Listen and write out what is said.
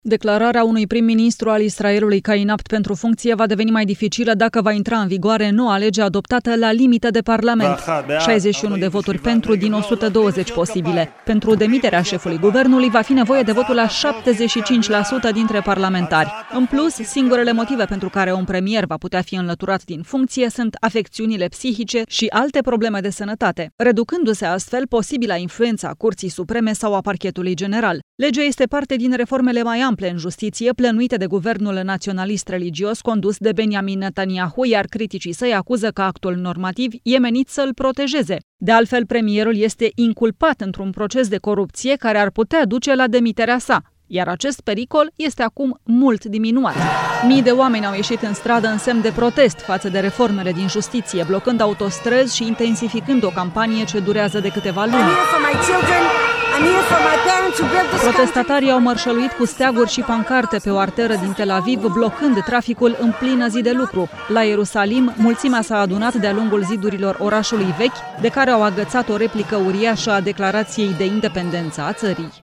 Declararea unui prim-ministru al Israelului ca inapt pentru funcție va deveni mai dificilă dacă va intra în vigoare noua lege adoptată la limită de Parlament. 61 de voturi pentru din 120 posibile. Pentru demiterea șefului guvernului va fi nevoie de votul la 75% dintre parlamentari. În plus, singurele motive pentru care un premier va putea fi înlăturat din funcție sunt afecțiunile psihice și alte probleme de sănătate, reducându-se astfel posibila influența Curții Supreme sau a Parchetului General. Legea este parte din reformele mai ample în justiție plănuite de guvernul naționalist religios condus de Benjamin Netanyahu, iar criticii săi acuză că actul normativ e menit să-l protejeze. De altfel, premierul este inculpat într-un proces de corupție care ar putea duce la demiterea sa, iar acest pericol este acum mult diminuat. Mii de oameni au ieșit în stradă în semn de protest față de reformele din justiție, blocând autostrăzi și intensificând o campanie ce durează de câteva luni. Protestatarii au mărșăluit cu steaguri și pancarte pe o arteră din Tel Aviv, blocând traficul în plină zi de lucru. La Ierusalim, mulțimea s-a adunat de-a lungul zidurilor orașului vechi, de care au agățat o replică uriașă a declarației de independență a țării.